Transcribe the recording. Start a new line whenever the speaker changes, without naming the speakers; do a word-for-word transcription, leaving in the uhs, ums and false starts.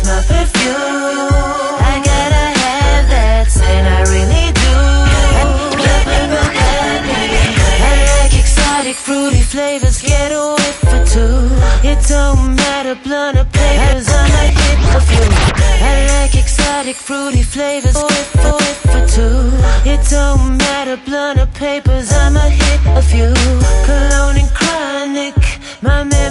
my perfume. I gotta have that, and I really do. I like exotic fruity flavors, get a whiff for two. It don't matter, blunt or papers, I'ma hit a few. I like exotic fruity flavors, whiff for whiff for two. It don't matter, blunt or papers, I'ma hit a few. Cologne and chronic, my man